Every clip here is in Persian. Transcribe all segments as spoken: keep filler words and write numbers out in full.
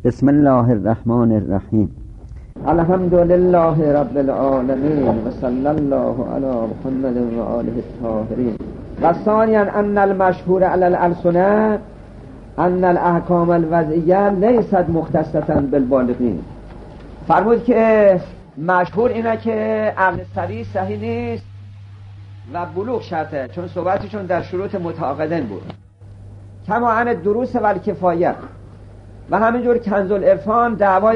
بسم الله الرحمن الرحیم. الحمد لله رب العالمین و صلی الله علی محمد و آله الطاهرین. و ثانیا ان المشهور علی الالسنه ان الاحکام الوضعیه لیست مختصه بالبالغین. فرمود که مشهور اینه که عقل سری صحیح نیست و بلوغ شرطه، چون صحبتشون در شروط متعاقدین بود. کما عن دروس و الکفایه، و همینجور کنز العرفان دعوای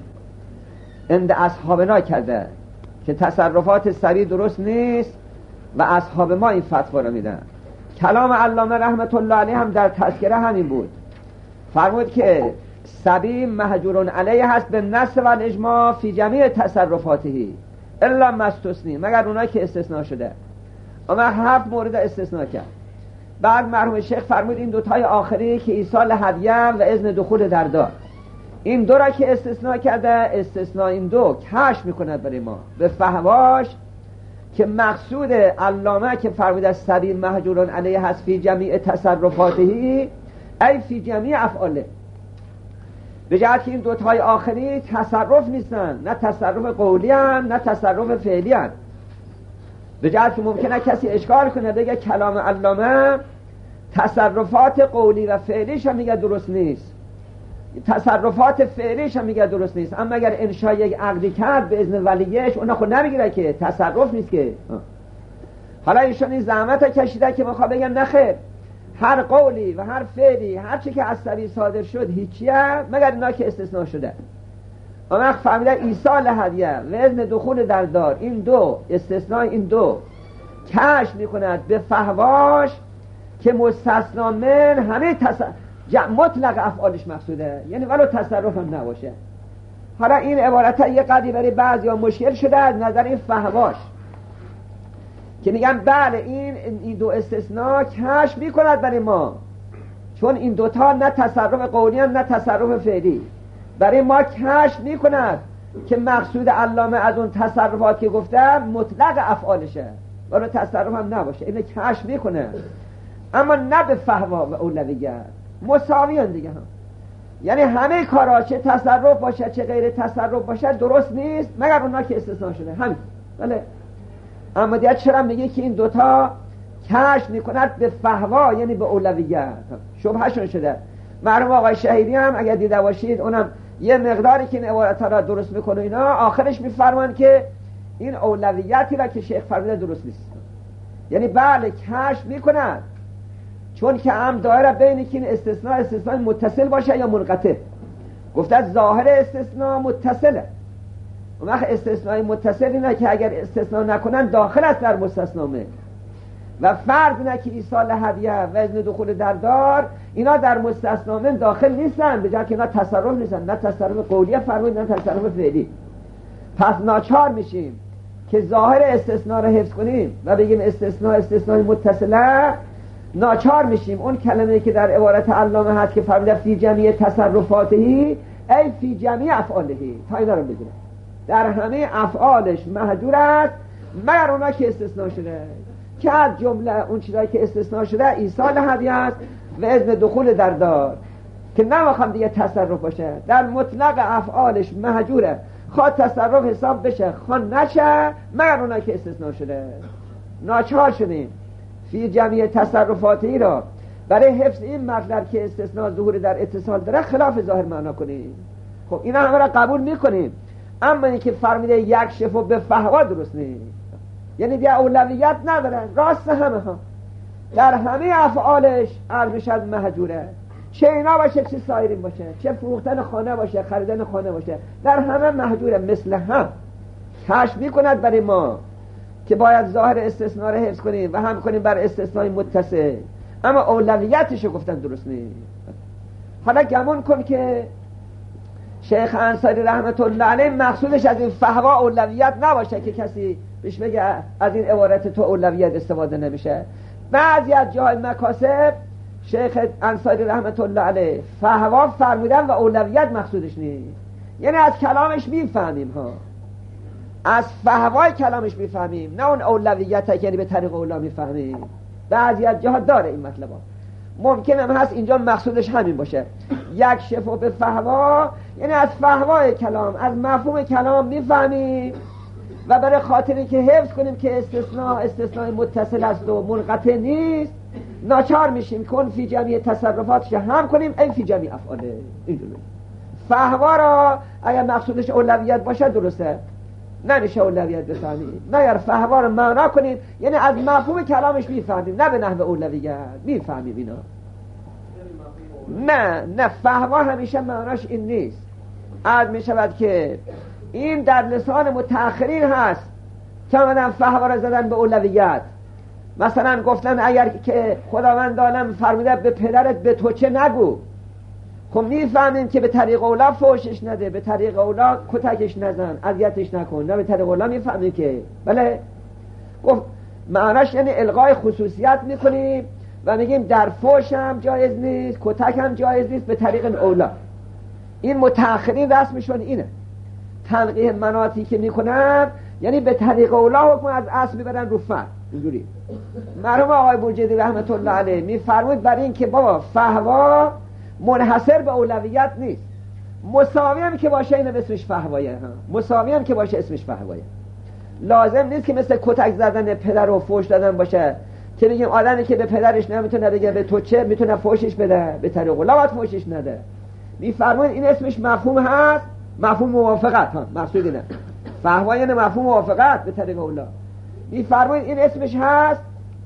عند اصحابنا کرده که تصرفات سری درست نیست و اصحاب ما این فتوا رو میدن. کلام علامه رحمت الله علیه هم در تذکره همین بود. فرمود که سبی مهجور علیه هست به نص و الاجماع فی جمیع تصرفاته الا مستثنی، مگر اونایی که استثناء شده. اما هفت مورد استثناء کرد. بعد مرحوم شیخ فرمود این دوتای آخری که ایصال هدیه و اذن دخول در دار، این دو را که استثناء کرده، استثناء این دو کشف میکند برای ما به فهواش که مقصود علامه که فرمود از سبیل مهجوران علیه هست فی جمیع تصرفاته ای فی جمیع افعاله، به جهت که این دوتای آخری تصرف نیستن، نه تصرف قولی هن نه تصرف فعلی هن. به جهت که ممکنه کسی اشکال کنه بگه کلام علامه تصرفات قولی و فعلیش هم میگه درست نیست، تصرفات فعلیش هم میگه درست نیست، اما اگر انشاء یک عقدی کرد به اذن ولیش اون خود نمیگیره که تصرف نیست که. حالا ایشون این زحمت کشیده که میخواد بگن نخیر، هر قولی و هر فعلی هر چی که از سبیل صادر شد هیچیه مگر اینا که استثناء شده. اما فهمیده ایصال هدیه و اذن دخول در دار، این دو استثناء این دو کشف میکند به فهواش که مستثنا من همه تص... مطلق افعالش مقصوده، یعنی ولو تصرف هم نباشه. حالا این عبارت ها یه قدری برای بعضی ها مشکل شده از نظر این فهواش که میگن بله این این دو استثناء کشف میکند برای ما، چون این دوتا نه تصرف قولی هم نه تصرف فعلی، برای ما کشف میکند که مقصود علامه از اون تصرفات که گفته مطلق افعالشه ولو تصرف هم نباشه، اینو کشف میکنه، اما نه به فهوا و اولویت، مساویان دیگه هم. یعنی همه کارا چه تصرف باشه چه غیر تصرف باشه درست نیست مگر اونا که استثناء شده، همین. بله، اما دیگه چرا میگه که این دوتا کشف میکند به فهوا یعنی به اولویت؟ شبهشون شده. مرحوم آقای شهیدی هم اگر دیده باشید اونم یه مقداری که این عبارت را درست میکنه اینا آخرش میفرمان که این اولویتی را که شیخ فرموده درست نیست، یعنی بله کشف میکند، چون که هم دایره بینی که این استثناء استثناء متصل باشه یا منقطع. گفته ظاهر استثناء متصله، اون وقت استثناء متصل اینه که اگر استثناء نکنن داخل است در مستثنامه، و فرض نه که ایصال هدیه و اذن دخول در دار اینا در مستثنامه داخل نیستن، به جای که اینا تصرف نیستن، نه تصرف قولیه فرمود نه تصرف فعلی. پس ناچار میشیم که ظاهر استثناء رو حفظ کنیم و بگیم استثناء استثناء متصله. ناچار میشیم اون کلمه که در عبارت علامه هست که فرموده فی جمیع تصرفاتهی ای فی جمیع افعالهی، تا اینا رو بگیره در همه افعالش مهجور است مگر اونا که استثناء شده، که از جمله اون چیزایی که استثناء شده ایصال هدیه است و اذن دخول در دار که نمیخوام دیگه تصرف باشه، در مطلق افعالش مهجوره، خواه تصرف حساب بشه خواه نشه مگر اونا که استثناء شده. ناچار شدیم فی جمیع تصرفاتی را برای حفظ این مطلب که استثناء ظهور در اتصال داره خلاف ظاهر معنا کنیم. خب اینا همه را قبول میکنیم، اما این که فرمیده یک شفو به فهوا درست نیست، یعنی دیگه اولویت نداره، راست همه ها در همه افعالش علمش مهجوره، چه اینا باشه چه سایرین باشه، چه فروختن خانه باشه خریدن خانه باشه، در همه مهجوره مثل هم. کشف میکند برای ما که باید ظاهر استثناء رو حفظ کنیم و هم کنیم بر استثناء متصل، اما اولویتشو گفتن درست نیست. حالا گمان کن که شیخ انصاری رحمت الله علیه مقصودش از این فهوا اولویت نباشه که کسی بهش بگه از این عبارت تو اولویت استفاده نمیشه. بعضی از جای مکاسب شیخ انصاری رحمت الله علیه فهوا فرمودن و اولویت مقصودش نیست، یعنی از کلامش میفهمیم ها، از فهوای کلامش میفهمیم، نه اون اولویت یعنی به طریق اولا میفهمیم. بعضی از جاها داره این مطلب ها. ممکن هم هست اینجا مقصودش همین باشه. یک شفا به فهوا یعنی از فهوای کلام، از مفهوم کلام میفهمیم و برای خاطری که حفظ کنیم که استثناء استثناء متصل است و منقطع نیست، ناچار میشیم کن فی جمعی تصرفاتش هم کنیم این فی جمعی افعاله. اینجوری فهوا را اگر مقصودش اولویت باشه درسته، نمیشه اولویت بفهمیم. مگر فهوا را معنا کنیم یعنی از مفهوم کلامش میفهمیم، نه به نحو اولویت میفهمیم اینا. نه نه فهوا همیشه معناش این نیست. عرض میشود که این در لسان متأخرین هست که آمدن فهوا را زدن به اولویت. مثلا گفتن اگر که خداوند عالم فرموده به پدرت به تو چه نگو، خب میفهمیم که به طریق اولا فوشش نده، به طریق اولا کتکش نزن، اذیتش نکن، نه به طریق اولا میفهمیم که بله. گفت معناش یعنی الغای خصوصیت میکنیم و میگیم در فوش هم جایز نیست، کتک هم جایز نیست، به طریق اولا. این متأخرین رسمشون اینه. تنقیح مناطی که میکنن یعنی به طریق اولا حکم از اصل میبرن رو فرد. اینجوری مرحوم آقای بروجردی رحمت الله علیه میفرمود برای این که بابا فهوا منحصر به اولویت نیست، مساوی هم که باشه این اسمش فهوایه، مساوی هم که باشه اسمش فهوایه. لازم نیست که مثل کتک زدن پدر و فوش دادن باشه که بگیم آدمی که به پدرش نمیتونه بگه به تو چه، میتونه فوشش بده، به طریق اولا باید فوشش نده. میفرمود این اسمش مفهوم هست، مفهوم موافقت ها، مقصود اینه. فهوا یعنی مفهوم موافقت به طریق اولا. میفرمود این اسمش هست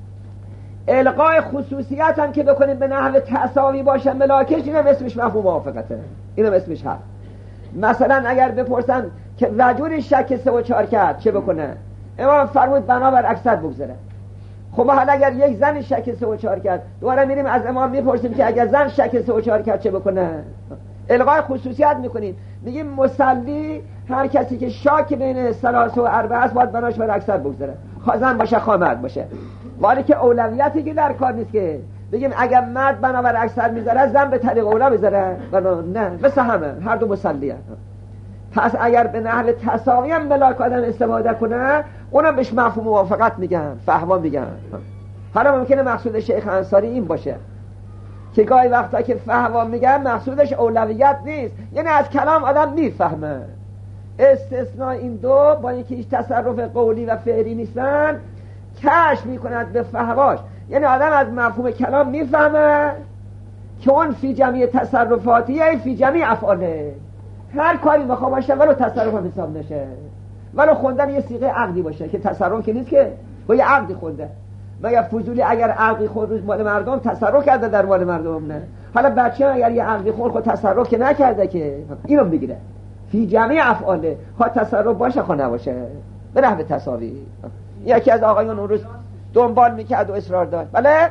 القای خصوصیت هم که بکنیم به نحو تساوی باشه ملاکش، اینم اسمش مفهوم موافقته، اینم اسمش هست. مثلا اگر بپرسن که رجل شک سه و چهار کرد چه بکنه، امام فرمود بنابر اکثر بگذره. خب حالا اگر یک زن شک سه و چهار کرد، دوباره میریم از امام میپرسیم که اگر زن شک سه و چهار کرد چه بکنه، الغای خصوصیت میکنیم. میگیم مسلی هر کسی که شاک بین ثلاثه و اربعه است باید بناش بر اکثر بگذره، خواه زن باشه خواه مرد باشه. ولی که اولویتی که در کار نیست که بگیم اگر مرد بنابر اکثر میذاره زن به طریق اولا بذاره، نه، مثل همه هر دو مسلیه. پس اگر به نحو تساوی هم ملاک آدم استفاده کنه اونم بهش مفهوم موافقت میگن، فهوا میگن. حالا ممکنه مقصود شیخ انصاری این باشه که گاهی وقتا که فهوا میگن مقصودش اولویت نیست، یعنی از کلام آدم میفهمه. استثناء این دو با اینکه هیچ تصرف قولی و فعلی نیستن کشف میکند به فهواش، یعنی آدم از مفهوم کلام میفهمه که اون فی جمعی تصرفاتیه فی جمعی افعاله. هر کاری بخواه باشه ولو تصرف هم حساب نشه، ولو خوندن یه صیغه عقدی باشه که تصرف که نیست که با یه عقدی خونده. مگر فضولی اگر عقدی خود روز مال مردم تصرف کرده در مال مردم؟ نه. حالا بچه اگر یه عقدی خود خود تصرف که نکرده که اینو بگیره فی جمعی افعاله، خواه تصرف باشه خواه نباشه به نحو تساوی. یکی از آقایون اون روز دنبال میکرد و اصرار داشت. بله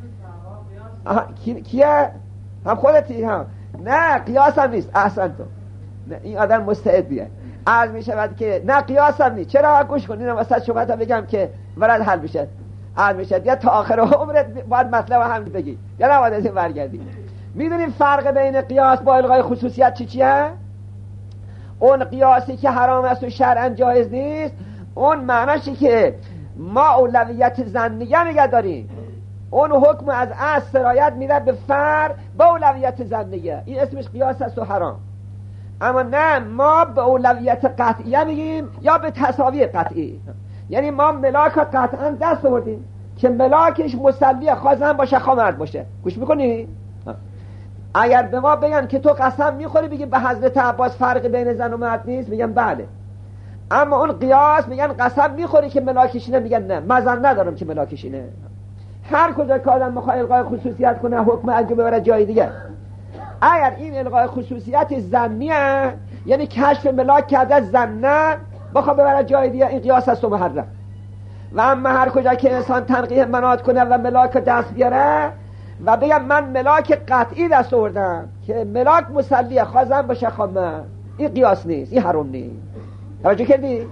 کی... کیه؟ هم خودتی هم؟ نه قیاس هم نیست. احسن تو. نه این آدم مستعد بیه. عرض میشود که نه قیاس هم نیست. چرا؟ گوش کن اینم واسه شما تا بگم که برات حل بشه. عرض میشد یا تا آخر عمرت باید مطلب هم بگی یا نباید از این برگردی. میدونیم فرق بین قیاس با الغای خصوصیت چی چیه؟ اون قیاسی که حرام است و شرعاً جایز نیست، اون معنیشه که ما اولویت ظنیه نگه داریم، اون حکم از اصل سرایت میره به فر به اولویت ظنیه، این اسمش قیاس است و حرام. اما نه ما به اولویت قطعیه میگیم یا به تساوی قطعی، یعنی ما ملاک قطعا دست آوردیم که ملاکش مسلیه، خواه زن باشه خواه مرد باشه. گوش میکنی؟ اگر به ما بگن که تو قسم میخوری بگیم به حضرت عباس فرق بین زن و مرد نیست، میگم بله. اما اون قیاس میگن قسم میخوری که ملاکش اینه، میگن نه مزن ندارم که ملاکش اینه. هر کجا که آدم میخواد الغای خصوصیت کنه حکم انجام ببره جای دیگه. اگر این الغای خصوصیت ظنیه یعنی کشف ملاک کرده زنه بخواد ببره جای دیگه، این قیاس است و محرم. و اما هر کجا که انسان تنقیح منات کنه و ملاک دست بیاره و بگم من ملاک قطعی دست آوردم که ملاک مسلیه، خواه زن باشه خواه مرد، این قیاس نیست، این حرام نیست. توجه کردی؟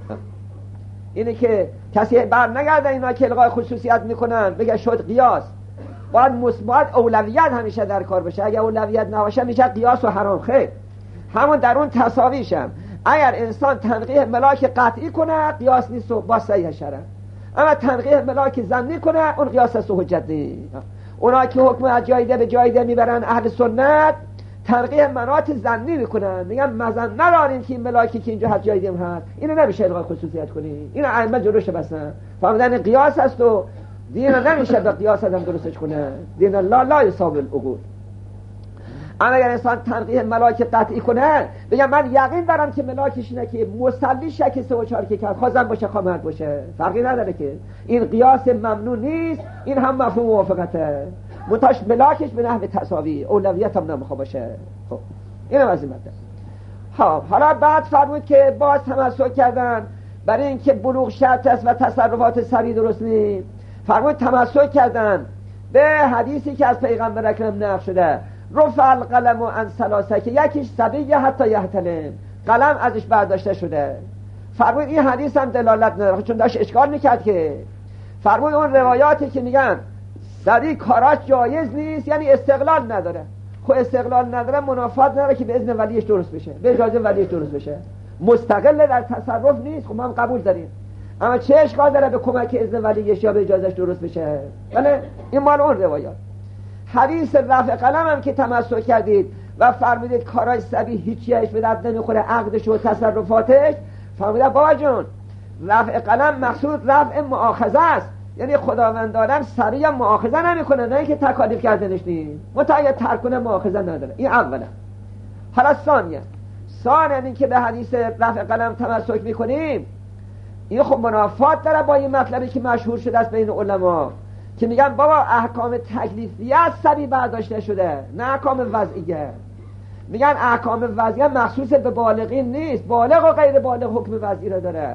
اینه که کسی بر نگرده اینا که الغای خصوصیت میکنن بگه شد قیاس. باید مثبت اولویت همیشه در کار بشه، اگه اولویت نباشه میشه قیاس و حرام. خیر همون در اون تساویشم. اگر انسان تنقیح ملاک قطعی کنه قیاس نیست و با صحیح شرع، اما تنقیح ملاک ظنی کنه اون قیاس است و حجت نیست. اونا که حکم از جایده به جایده میبرن اهل سنت تنقیح مناط ظنی میکنن، میگن مزن ندارین که این ملاکی که اینجا هست جایده هست اینو نمیشه الغای خصوصیت کنی، اینو ائمه جلوش بسن، فهمیدن قیاس هست و دین نمیشه به قیاس هم درستش کنه، دین لا لا یساوی العقول. اما اگر انسان تنقیح ملاک قطعی کنه بگم من یقین دارم که ملاکش اینه که مصلی شک سه و چهار که کرد خوازن باشه خواهد باشه، فرقی نداره که این قیاس ممنوع نیست، این هم مفهوم موافقته، منتاش ملاکش به نحو تساوی اولویت هم نمیخواد باشه. خب اینم از این مطلب. خب حالا بعد فرمود که باز تمسک کردن برای اینکه بلوغ شرط است و تصرفات سری درست نیست، فرمود تمسک کردن به حدیثی که از پیغمبر اکرم نقل شده رفع القلم عن ثلاثه که یکیش صبی حتی یحتلم، قلم ازش برداشته شده. فرمود این حدیث هم دلالت نداره چون داشت اشکال میکرد که فرمود اون روایاتی که میگن صبی کاراش جایز نیست یعنی استقلال نداره، خب استقلال نداره منافات نداره که به اذن ولیش درست بشه، به اجازه ولیش درست بشه، مستقل در تصرف نیست، خب ما هم قبول داریم، اما چه اشکال داره به کمک اذن ولیش یا به اجازهش درست بشه؟ بله این مال اون روایات. حدیث رفع قلم هم که تمسک کردید و فرمودید کارای صبی هیچیش به درد نمیخوره، عقدش و تصرفاتش، فرمودید بابا جون رفع قلم مقصود رفع مؤاخذه است، یعنی خداوند عالم صبی هم مؤاخذه نمیکنه، نه اینکه تکالیف کردنش نیست، متأید ترک کنه مؤاخذه نداره. این اوله. حالا ثانیه ثانیه این که به حدیث رفع قلم تمسک میکنیم این خب منافات داره با این مطلبی که مشهور شده است بین علما که میگن بابا احکام تکلیفی از صبی برداشته شده نه احکام وضعیه. میگن احکام وضعیه مخصوص به بالغین نیست، بالغ و غیر بالغ حکم وضعی را داره.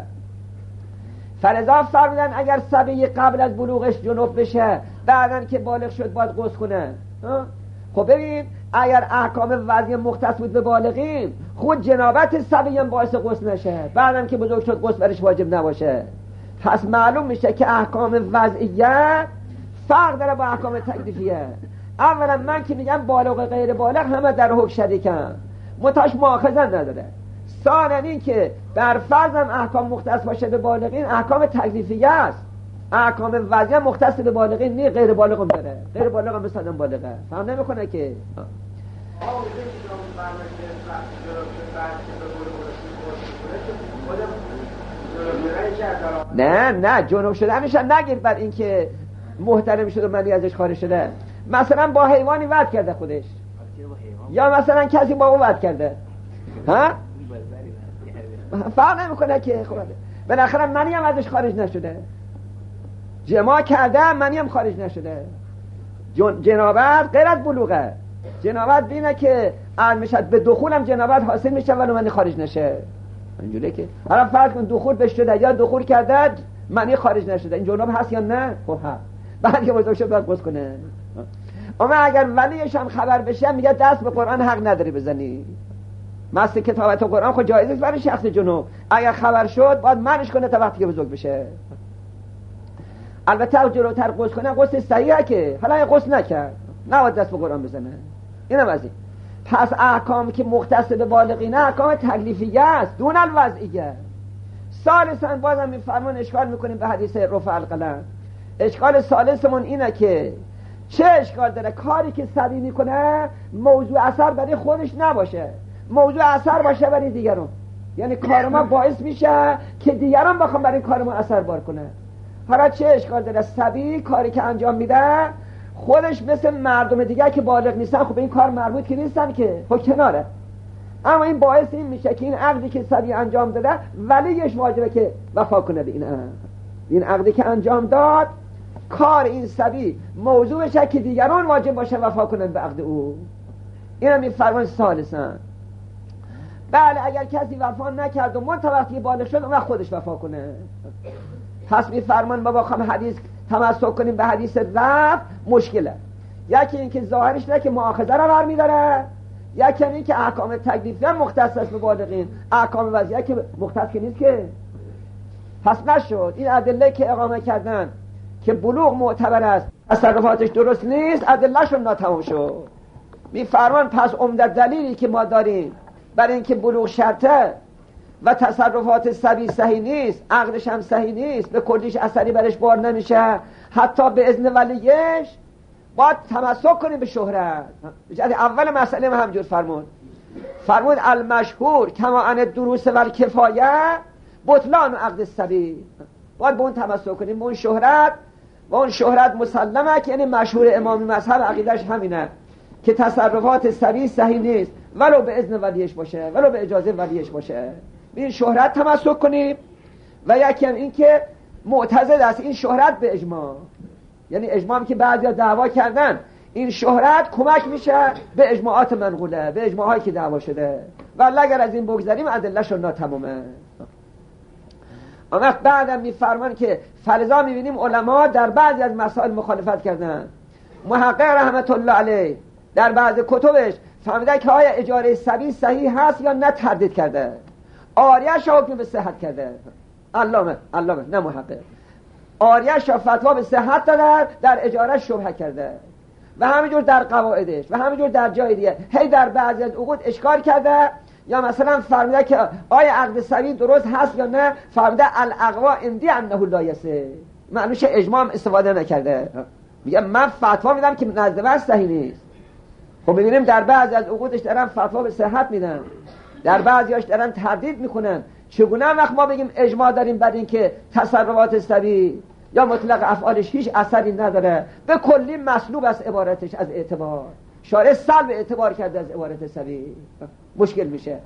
فلذا فرمودن اگر صبی قبل از بلوغش جنوب بشه بعدن که بالغ شد باید غسل کنه. خب ببین اگر احکام وضعی مختص بود به بالغین خود جنابت صبی هم باعث غسل نشه، بعدن که بزرگ شد غسل برش واجب نباشه. پس معلوم میشه که احکام وضعیه فرق داره با احکام تکلیفیه. اولا من که میگم بالغ و غیر بالغ همه در حکم شریکن، متاش مؤاخذه نداره. ثانیا این که بر فرض هم احکام مختص باشه به بالغین احکام تکلیفیه است، احکام وضعیه مختص به بالغین نه، غیر بالغ هم داره، غیر بالغ هم مثلا بالغه، فهم نمیکنه که نه نه جنوب شدنش نگیر بر این که محترم شد و منی ازش خارج شده، مثلا با حیوانی ود کرده خودش یا مثلا کسی با او ود کرده، ها فرق نمیکنه که خود بالاخره منی هم ازش خارج نشده، جماع کرده منی هم خارج نشده. جن... جنابت غیر از بلوغه، جنابت بینه که عن میشد به دخولم جنابت حاصل میشه ولی منی خارج نشه، اینجوریه که حالا فرض کن دخول بهش شده یا دخول کرده منی خارج نشده، این جناب هست یا نه؟ خب هست. بعد که بزرگ شد باید غسل کنه. اما اگر ولیش هم خبر بشه میگه دست به قرآن حق نداری بزنی، مست کتابت قرآن خود جایز است برای شخص جنوب، اگر خبر شد باید منش کنه تا وقتی که بزرگ بشه. البته جلوتر غسل کنه غسل صحیحه که حالا غسل نکرد نباید دست به قرآن بزنه. اینم از این. پس احکام که مختص به بالغینه احکام تکلیفیه است دون الوضعیه. ثالثاً بازم میفرمون اشکال میکنیم به حدیث رفع القلم. اشکال ثالثمون اینه که چه اشکال داره کاری که صبی میکنه موضوع اثر برای خودش نباشه، موضوع اثر باشه برای دیگران، یعنی کار ما باعث میشه که دیگران بخوام برای کار ما اثر بار کنه. حالا چه اشکال داره صبی کاری که انجام میده خودش مثل مردم دیگه که بالغ نیستن خب این کار مربوط که نیستن که خب کناره، اما این باعث این میشه که این عقدی که صبی انجام داده ولیش واجبه که وفا کنه به این عقد. این عقدی که انجام داد کار این صبی موضوع بشه که دیگران واجب باشه وفا کنن به عقد او. اینم این فرمان ثالثاً. بله اگر کسی وفا نکرد و منتها وقتی بالغ شد اون خودش وفا کنه. پس می فرمان ما بخوام حدیث تمسک کنیم به حدیث رفع مشکله، یکی این که ظاهرش نه که مؤاخذه را برمی‌داره، یکی این که احکام تکلیفی هم مختص است به بالغین، احکام وضعیه که مختص که نیست که. پس نشد این ادله که اقامه کردن که بلوغ معتبر است تصرفاتش درست نیست ادلهشون ناتمام شد. می فرمان پس عمده دلیلی که ما داریم برای اینکه بلوغ شرطه و تصرفات صبی صحیح نیست، عقدش هم صحیح نیست، به کلیش اثری برش بار نمیشه حتی به اذن ولیش، باید تمسک کنیم به شهرت. اول مسئله ما همجور فرمود فرمود المشهور کما ان الدروس و الکفایه بطلان و عقد السبیل. باید به اون تمسک کنیم، به اون شهرت. و اون شهرت مسلمه که یعنی مشهور امامی مذهب عقیدش همینه که تصرفات سبیل صحیح نیست ولو به اذن ولیش باشه، ولو به اجازه ولیش باشه. به این شهرت تمسک کنیم. و یکی هم این که معتضد است این شهرت به اجماع، یعنی اجماع که بعضیا دعوا کردن این شهرت کمک میشه به اجماعات منقوله، به اجماعایی که دعوا شده. و اگر از این بگذاریم ادله‌ش ناتمامه. اما بعدم میفرمان که فلذا میبینیم علما در بعضی از مسائل مخالفت کردن. محقق رحمت الله علیه در بعض کتبش فهمیده که آیا اجاره سبیل صحیح هست یا نه تردید کرده. آریش حکم به صحت کرده. علامه علامه نه محقق. آریش فتوا به صحت داده، در اجاره شبهه کرده. و همینجور در قواعدش و همینجور در جای دیگه هی در بعضی از عقود اشکال کرده. یا مثلا فرموده که آیا عقد سبیل درست هست یا نه، فرموده الاقوا اندی انه لا یصح، معنیش اجماع استفاده نکرده. میگه من فتوا میدم که نزد من صحیح نیست. خب میبینیم در بعضی از عقودش دارن فتوا به صحت میدن، در بعضیاش دارن تردید میکنن. چگونه وقت ما بگیم اجماع داریم بر این که تصرفات سبیل یا مطلق افعالش هیچ اثری نداره، به کلی مسلوب از عبارتش از اعتبار، شارع سلب اعتبار کرده از عبارت سبیل، مشکل میشه.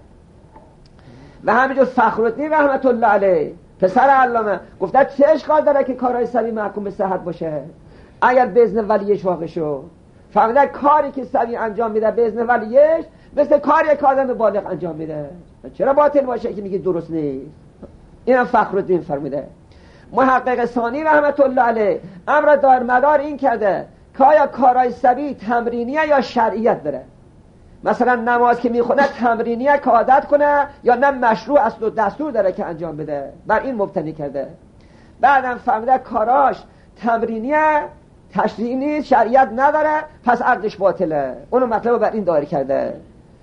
و همینجور فخرالدین رحمت الله علیه پسر علامه گفته چه اشکال داره که کارهای سبیل محکوم به صحت باشه اگر به اذن ولیش واقع شد. فهمیده کاری که سبیل انجام میده به اذن ولیش مثل کاری که آدم بالغ انجام میده، چرا باطل باشه که میگه درست نیست؟ اینم فخرالدین فرموده. محقق ثانی رحمت الله علیه امر دار مدار این کرده که آیا کارهای سبیل تمرینیه یا شرعیت داره. مثلا نماز که میخونه تمرینیه که عادت کنه یا نه مشروع اصل و دستور داره که انجام بده، بر این مبتنی کرده. بعدم فهمیده کاراش تمرینیه تشریعی نیست، شرعیت نداره، پس عقدش باطله. اونو مطلب بر این داری کرده.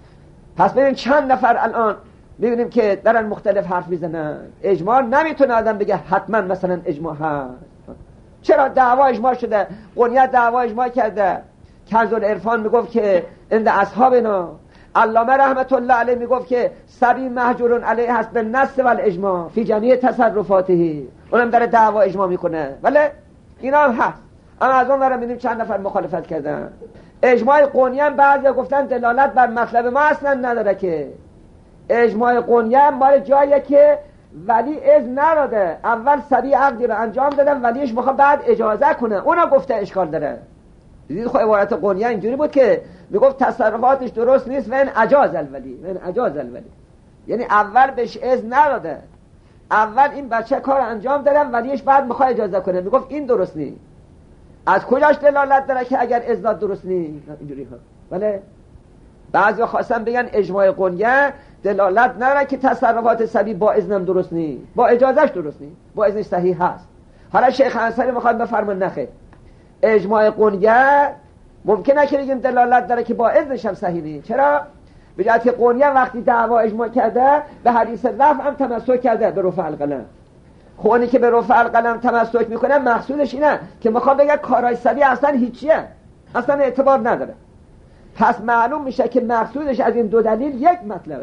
پس ببین چند نفر الان ببینیم که دارن مختلف حرف میزنن. اجماع نمیتونه آدم بگه حتما مثلا اجماع هست. چرا دعوا اجماع شده؟ قنیت دعوا اجماع کرده. کنز العرفان میگفت که عند اصحابنا، علامه رحمت الله علیه میگفت که سبیل محجور علیه هست به نص و الاجماع فی جمیع تصرفاته. اونم داره دعوا اجماع میکنه، ولی اینا هم هست. اما از اون ور میبینیم چند نفر مخالفت کردن. اجماع قنیه هم بعضیا گفتن دلالت بر مطلب ما اصلا نداره، که اجماع قنیه هم مال جاییه که ولی اذن نداده، اول سبیل عقدی رو انجام دادن ولیش میخواد بعد اجازه کنه، اونا گفته اشکال داره. دیدید خب عبارت قنیه اینجوری بود که میگفت تصرفاتش درست نیست و این اجاز الولی، و این اجاز الولی، یعنی اول بهش اذن نداده، اول این بچه کار انجام دادن ولیش بعد میخواد اجازه کنه، میگفت این درست نیست. از کجاش دلالت داره که اگر اذن درست نیست؟ اینجوری ها. ولی بعضی خواستن بگن اجماع قنیه دلالت نداره که تصرفات سبیل با اذنم درست نیست، با اجازهش درست نیست، با اذنش صحیح هست. حالا شیخ انصاری میخواد بفرمان نخیر، اجماع قنیه ممکنه که بگیم دلالت داره که با اذنش هم صحیح نیست. چرا؟ به جهت که قنیه وقتی دعوا اجماع کرده به حدیث رفع هم تمسک کرده به رفع القلم. خونی که به رفع القلم تمسک میکنه مقصودش اینه که میخواد بگه کارهای سبیل اصلا هیچیه، اصلا اعتبار نداره. پس معلوم میشه که مقصودش از این دو دلیل یک مطلبه.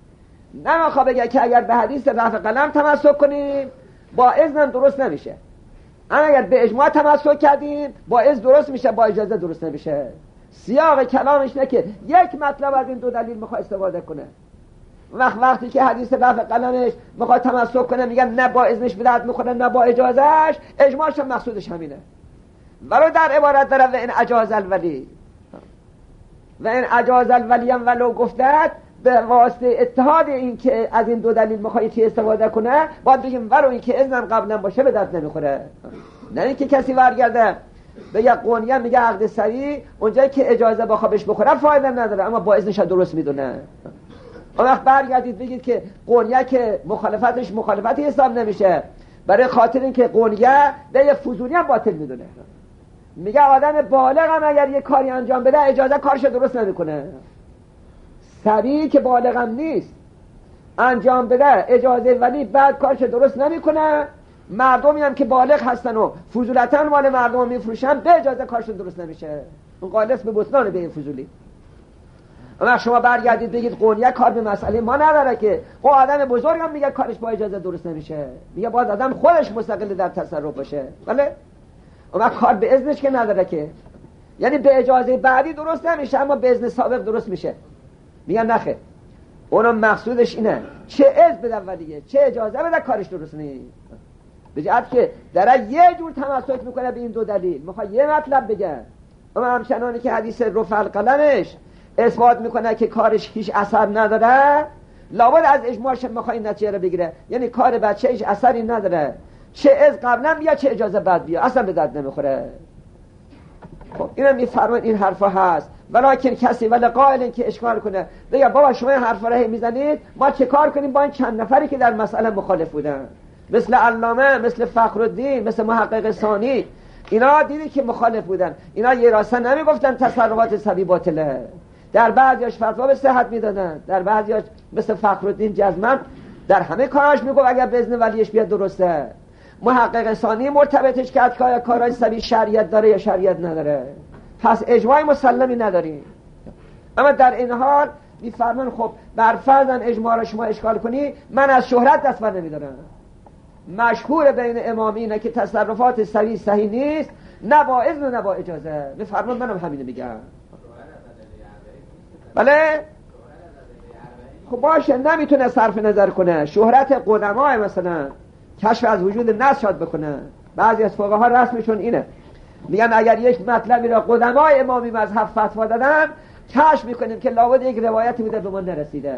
نه میخواد بگه که اگر به حدیث رفع قلم تمسک کنیم با اذن درست نمیشه، اما اگر به اجماع تمسک کردیم با اذن درست میشه، با اجازه درست نمیشه. سیاق کلامش نه که یک مطلب از این دو دلیل میخواد استفاده کنه. وقت وقتی که حدیث رفع قلمش میخواد تمسک کنه میگن نه با اذنش بدعت میخوره نه با اجازهش، اجماعش هم مقصودش همینه. ولو در عبارت داره و این اجاز الولی، و این اجاز الولی هم ولو گفتد به واسطه اتحاد این که از این دو دلیل میخواد چی استفاده کنه، باید بگیم ولو این که اذن قبلا باشه به دست نمیخوره. نه اینکه کسی برگرده به یک قنیه میگه عقد سری اونجایی که اجازه با خوابش بخوره فایده نداره، اما با اذنش درست میدونه. اون وقت برگردید بگید که قنیه که مخالفتش مخالفتی حساب نمیشه، برای خاطر اینکه قنیه به یک فضولی هم باطل میدونه. میگه آدم بالغ هم اگر یک کاری انجام بده اجازه کارش درست نمیکنه. سبی که بالغ هم نیست انجام بده اجازه ولی بعد کارش درست نمیکنه، مردمی هم که بالغ هستن و فضولتن مال مردم میفروشن به اجازه کارشون درست نمیشه. اون قالص به بطلان به این فضولی. اما شما برگردید بگید قونیه کار به مسئله ما نداره که اون آدم بزرگ هم میگه کارش با اجازه درست نمیشه، میگه باید آدم خودش مستقل در تصرف باشه. بله اما کار به اذنش که نداره که، یعنی به اجازه بعدی درست نمیشه اما به اذن سابق درست میشه. میگن نخه اونم مقصودش اینه چه اذن بده اولیه چه اجازه بده کارش درست نیست. به جهت که داره یه جور تمسک میکنه به این دو دلیل، میخواد یه مطلب بگه. اما همچنانی که حدیث رفع القلمش اثبات میکنه که کارش هیچ اثر نداره، لابد از اجماعش میخواد این نتیجه رو بگیره، یعنی کار بچه هیچ اثری نداره، چه از قبلا بیا چه اجازه بعد بیا اصلا به درد نمیخوره. خب اینم میفرماید این حرفا هست، ولیکن کسی ولی قائل که اشکال کنه بگه بابا شما این حرفا رو میزنید ما چه کار کنیم با این چند نفری که در مسئله مخالف بودن، مثل علامه، مثل فخرالدین، مثل محقق ثانی، اینا دیدی که مخالف بودن، اینا یه راسته نمیگفتن تصرفات صبی باطله، در بعضیاش فتوا به صحت میدادن، در بعضیاش مثل فخرالدین جزمن در همه کاراش میگفت اگر به اذن ولیش بیاد درسته. محقق ثانی مرتبطش کرد که آیا کارای صبی شریعت داره یا شریعت نداره، پس اجماع مسلمی نداریم. اما در این حال میفرمان خب بر فرضاً اجماع را شما اشکال کنی، من از شهرت دست بر نمیدارم. مشهور بین امامینه که تصرفات صبی صحیح نیست، نه با اذن و نه با اجازه. میفرمان منم همینو میگم. بله خب باشه نمیتونه صرف نظر کنه، شهرت قدماء مثلا کشف از وجود نص شاد بکنه. بعضی از فقها رسمشون اینه، میگن اگر یک مطلبی را قدماء امامی مذهب فتوا دادن کشف میکنیم که لابد یک روایتی بوده به ما نرسیده،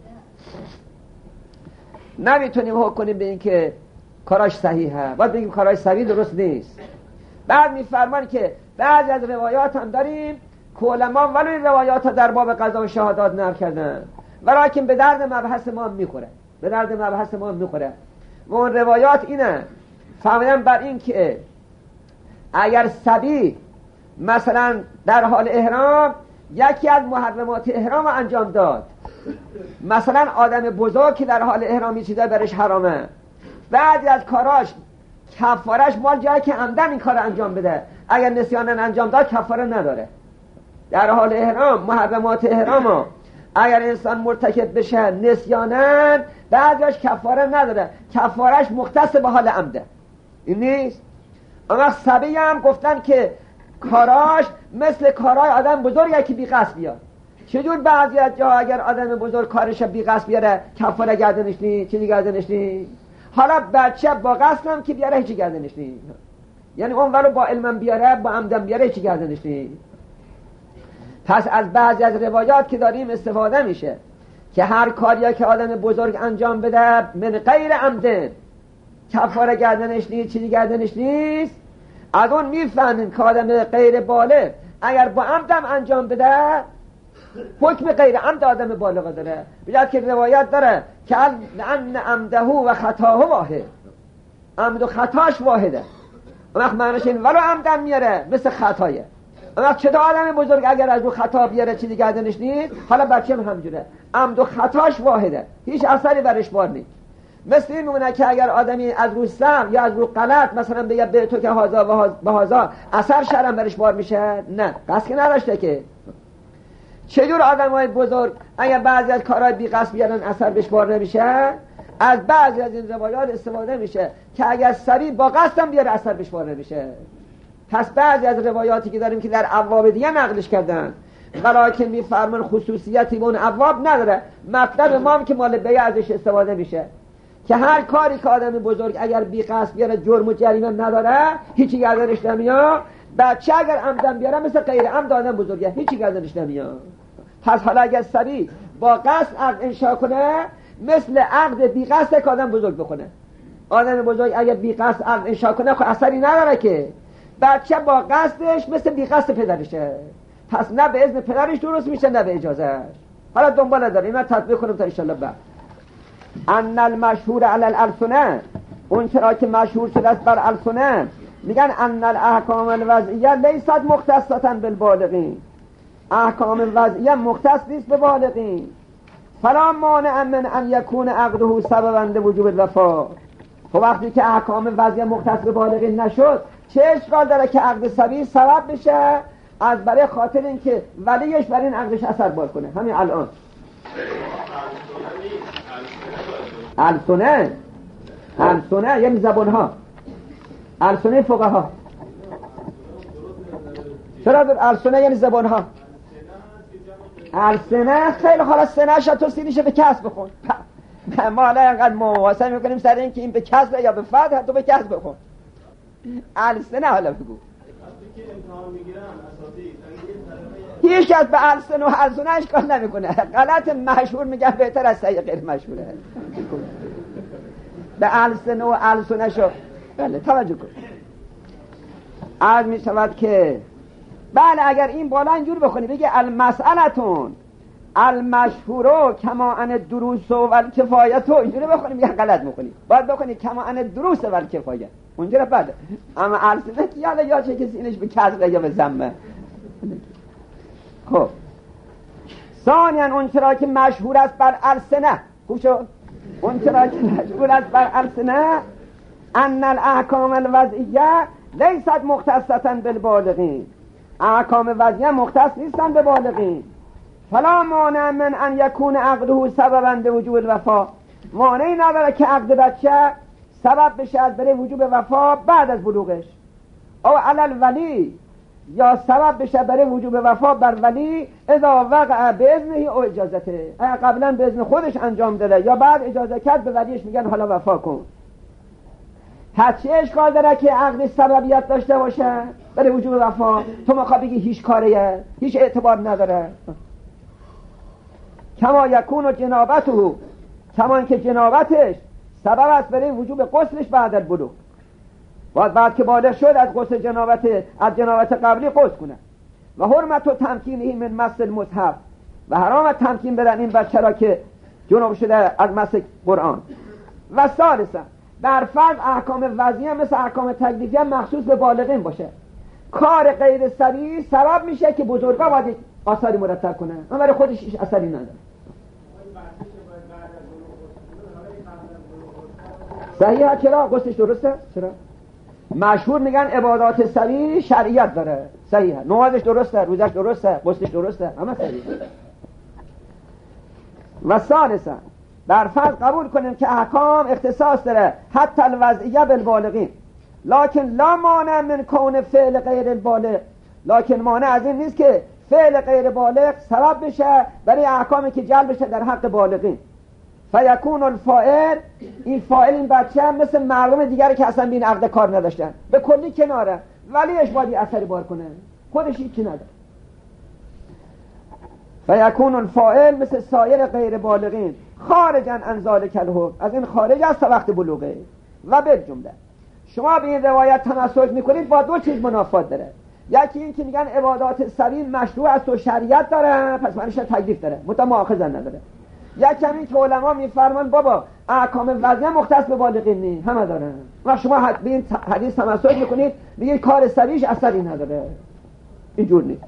نمیتونیم حکم کنیم به این که کاراش صحیحه، باید بگیم کاراش صحیح درست نیست. بعد میفرمان که بعضی از روایات هم داریم که علما ولو این روایات در باب قضا و شهادات نقل کردن ولیکن به درد مبحث ما میخوره، به درد مبحث ما میخوره. و اون روایات اینه فهمیدن بر این که اگر صبی مثلا در حال احرام یکی از محرمات احرام انجام داد، مثلا آدم بزرگ که در حال احرامی چیزا برش حرامه، بعضی از کاراش کفارش مال جایی که عمدن این کار انجام بده، اگر نسیانن انجام داد کفاره نداره. در حال احرام محرمات احرامو اگر انسان مرتکب بشه نسیانن بعضیش کفاره نداره، کفارش مختص به حال عمده این نیست. اما صبی هم گفتن که کاراش مثل کارهای آدم بزرگه که بی قصد بیاد. چجور بعضی از جا اگر آدم بزرگ کارش بی قصد بیاره کفاره گردنش نی، چیزی گردنش نی، حالا بچه با قصد هم که بیاره هیچی گردنش نی، یعنی اون ولو با علمم بیاره با عمدم بیاره هیچی گردنش نی. پس از بعضی از روایات که داریم استفاده میشه که هر کاری که آدم بزرگ انجام بده من غیر عمد کفاره گردنش نیست، چیزی گردنش نیست. از اون میفهمیم که آدم غیر بالغ اگر با عمدم انجام بده حکم غیر عمد آدم بالغ داره، بجد که روایت داره که لأن عمده و خطاه واحد، عمد و خطاش واحده. وقت معنیش این ولو عمدم میاره مثل خطایه. وقت چطور آدم بزرگ اگر از رو خطا بیاره چیزی گردنش نیست، حالا بچه هم همجوره عمد و خطاش واحده، هیچ اثری برش بار نیست. مثل این میمونه که اگر آدمی از رو سهم یا از رو غلط مثلا بگه به تو که هازا و هازا اثر شرم برش بار میشه، نه قصد که نداشته که. چجور آدمای بزرگ اگر بعضی از کارهای بی قصد بیارن اثر بهش بار نمیشه؟ از بعضی از این روایات استفاده میشه که اگر سری با قصد هم بیاره اثر بهش بار نمیشه. پس بعضی از روایاتی که داریم که در ابواب دیگه نقلش کردن ولیکن میفرمان خصوصیتی به اون ابواب نداره، مطلب ما هم که مال بیع ازش استفاده میشه که هر کاری که آدم بزرگ اگر بی قصد بیاره جرم و جریمه نداره هیچی گردنش نمیاد، بچه اگر عمدن بیاره مثل غیر عمد آدم بزرگه هیچی گردنش نمیاد. پس حالا اگر سری با قصد عقد انشاء کنه مثل عقد بی قصد که آدم بزرگ بکنه. آدم بزرگ اگر بی قصد عقد انشاء کنه خب اثری نداره که، بچه با قصدش مثل بی قصد پدرشه، پس نه به اذن پدرش درست میشه نه به اجازهش. حالا دنبال داره اینا تطبیق کنم تا انشالله بعد. ان المشهور علی الالسنه، اون چرا که مشهور شده است بر السنه، میگن ان الاحکام الوضعیه لیست مختصه بالبالغین، احکام وضعیه مختص نیست به بالغین. فلا مانع من ان یکون عقده سببا لوجوب الوفا، خب وقتی که احکام وضعی مختص به بالغین نشد، چه اشکال داره که عقد صبی سبب بشه از برای خاطر اینکه ولیش برای این عقدش اثر بار کنه. همین الان السنه السنه یعنی زبان ها، السنه فقها. چرا السنه یعنی زبان ها؟ السنه خیلی حالا سنه شد تو سینیشه به کسب بخون. ما حالا اینقدر مواصل میکنیم سر این که این به کسب یا به فتح، تو به کسب بخون. السنه حالا بگو. هیچ کس به السنه و السنه اشکال نمیکنه. غلط مشهور میگن بهتر از صحیح غیر مشهوره. به السنه و السنه شو بله توجه کن. عرض می شود که بله اگر این بالا اینجور بخونی بگه المسئلتون المشهورو کما ان الدروس و الکفایتو، اینجوری بخونی میگه غلط میکنی. باید بخونی کما ان الدروس و الکفایت. اونجوری بده. اما السنه که یالا یا چه کسی اینش به کسب یا به ذمه. خب ثانیاً اون چرا که مشهور است بر السنه، خوب شد؟ اون چرا که مشهور است بر السنه ان الاحکام الوضعیه لیست مختصة بالبالغین، احکام وضعیه مختص نیستن به بالغین. فلا مانع من ان یکون عقده سببا به وجوب الوفا، مانعی نداره که عقد بچه سبب بشه از برای وجوب وفا بعد از بلوغش، او علل ولی یا سبب بشه برای وجوب وفا بر ولی اذا وقع باذنه او اجازته، اگه قبلا به اذن خودش انجام داده یا بعد اجازه کرد به ولیش میگن حالا وفا کن. هر چه اشکال داره که عقد سببیت داشته باشه برای وجوب وفا، تو میخوای بگی هیچ کاریه، هیچ اعتبار نداره. کما یکون جنابته، کما اینکه جنابتش سبب است برای وجوب غسلش بعد از بلوغ، بعد بعد که بالغ شد از غسل جنابت از جنابت قبلی غسل کنه. و حرمت و تمکینه من مس المصحف، و حرام تمکین بدن این بچه را که جنوب شده از مس قرآن. و ثالثا در فرض احکام وضعیه مثل احکام تکلیفیه مخصوص به بالغین باشه، کار غیر صریح سبب میشه که بزرگا باید آثاری مرتب کنه، اما برای خودش هیچ اثری نداره. صحیحه؟ چرا؟ غسلش درسته؟ چرا؟ مشهور میگن عبادات صریح شرعیت داره، صحیحه، نمازش درسته، روزش درسته، غسلش درسته، همه صحیحه. و ثالثا در فرض قبول کنیم که احکام اختصاص داره حتی الوضعیه بالبالغین، لکن لا مانع من کون فعل غیر البالغ، لکن مانع از این نیست که فعل غیر بالغ سبب بشه برای احکامی که جلب بشه در حق بالغین. فیکون الفاعل، این فاعل این بچه هم مثل مردم دیگری که اصلا بین عقد کار نداشتن به کلی کناره، ولیش باید اثری بار کنه، خودش هیچی نداره. فیکون الفاعل مثل سایر غیر بالغین خارجا عن ذلک الحکم، از این خارج است تا وقت بلوغه. و بالجمله شما به این روایت تمسک میکنید با دو چیز منافات داره. یکی این که میگن عبادات صریح مشروع است و شریعت داره، پس معنیش تکلیف داره، متماخذا نداره. یکی همین که علما میفرمان بابا احکام وضعیه مختص به بالغین نی، همه دارن. و شما به این حدیث تمسک میکنید میگید کار صریحش اثری نداره، اینجور نیست.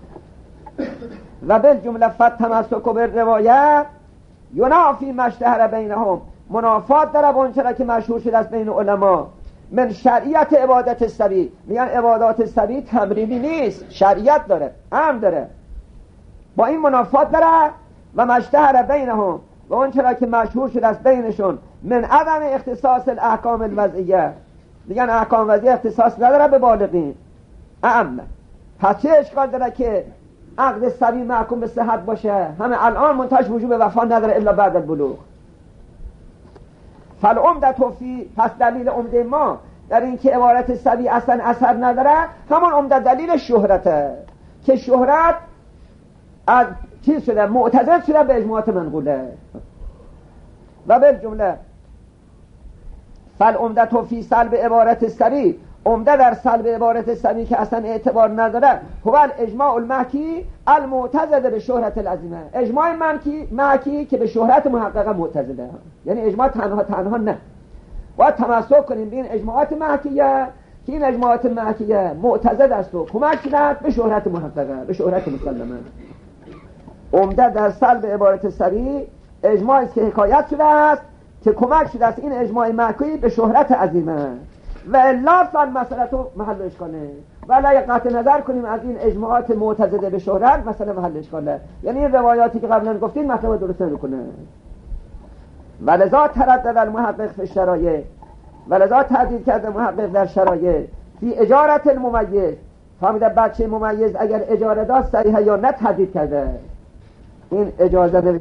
و بالجمله فت تمسک به روایت ینافی ما اشتهر بینهم، منافات داره با اونچه که مشهور شده است بین علما من شریعت عبادت صریح. میگن عبادات صریح تمرینی نیست، شریعت داره، امر داره، با این منافات داره. و ما اشتهر بینهم، و اونچه که مشهور شده است بینشون من عدم اختصاص الاحکام الوضعیه، میگن احکام وضعیه اختصاص نداره به بالغین. اما پس چه اشکال داره که عقد صریح محکوم به صحت باشه، همه الان منتهاش وجوب وفا نداره الا بعد البلوغ. فالعمده توفی، پس دلیل عمده ما در این که عبارت صریح اصلا اثر نداره همون عمده دلیل شهرته، که شهرت از چیز شده، معتزل شده به اجماعات منقوله. و بالجمله فالعمده توفی سلب عبارت صریح، عمده در سلب عبارت صریح که اصلا اعتبار نداره هو الاجماع المحکی المعتزل به شهرت العظیمه، اجماع محکی محکی که به شهرت محققه معتزله، یعنی اجماع تنها تنها نه. باید تمسک کنیم به این اجماعات محکیه که این اجماعات محکیه معتزل است و کمک شدند به شهرت محققه، به شهرت مسلمه. عمده در سلب عبارت صریح اجماعی است که حکایت شده است که کمک شده است این اجماع مکوی به شهرت عظیمه و الا فالمسئله تو محل اشکاله. ولی اگه قطع نظر کنیم از این اجماعات معتزله به شهرت مثلا محل اشکاله، یعنی این روایاتی که قبلا گفتین مطلب درست نمیکنه. ولذا تردد المحقق فی الشرایع، ولذا تردید کرده محقق در شرایع فی اجارت الممیز، فهمیده بچه ممیز اگر اجاره داشت صحیحه یا نه، تردید کرده این اجازه نمی...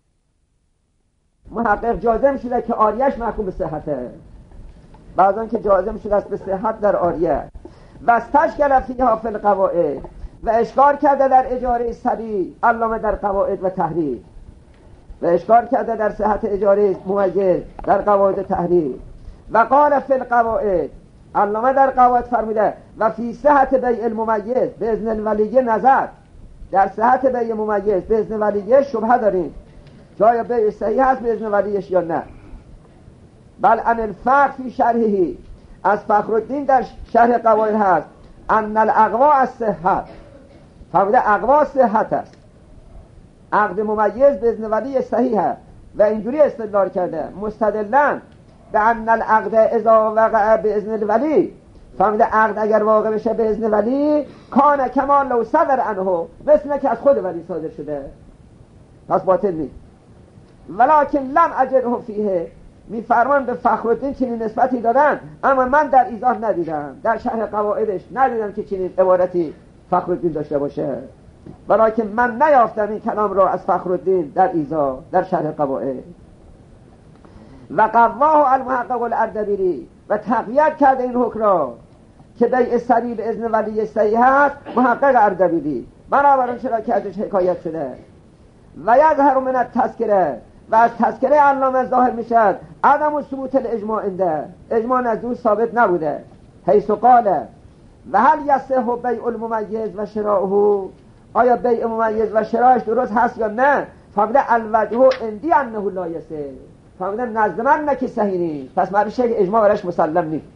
محقق جازم شده که آریش محکوم به صحته، بعضان که جازم شده است به صحت در آریه. و استشکل فیها فی القواعد، و اشکال کرده در اجاره صبی علامه در قواعد و تحریر، و اشکال کرده در صحت اجاره ممیز در قواعد تحریر. و قال فی القواعد، علامه در قواعد فرموده و فی صحت بیع الممیز به اذن الولی نظر، در صحت بیع ممیز به اذن ولی شبهه داریم جای بیع صحیح هست به اذن ولیش یا نه. بل ان الفرق فی شرحه، از فخرالدین در شرح قواعد هست ان الاقوا الصحت، فرموده اقوا صحت است، عقد ممیز به اذن ولی صحیح و اینجوری استدلال کرده مستدلن به ان العقد اذا وقع به اذن الولی، فرموده عقد اگر واقع بشه به اذن ولی کان کما لو صدر عنه، مثل که از خود ولی صادر شده، پس باطل نیست. ولکن لم اجده فیه، میفرمان به فخرالدین چنین نسبتی دادن، اما من در ایضاح ندیدم، در شرح قواعدش ندیدم که چنین عبارتی فخرالدین داشته باشه. ولکن من نیافتم این کلام را از فخرالدین در ایضاح در شرح قواعد. و قواه المحقق الاردبیلی، و تقویت کرده این حکم را که بیع صبی به اذن ولی صحیح است محقق اردبیلی، بنابراین چرا که ازش حکایت شده. و یظهر من التذکره، و از تذکره علامه ظاهر میشد عدم و ثبوت الاجماع عنده، اجماع نزدو ثابت نبوده. حیث قاله و هل یصح بیع الممیز و شراؤه، آیا بیع ممیز و شرایش درست هست یا نه؟ فهمیده الوجه عندی انه لا یصح، فهمیده نزد من نه که صحیح نیست، پس معلومه که اجماع برش مسلم نیست.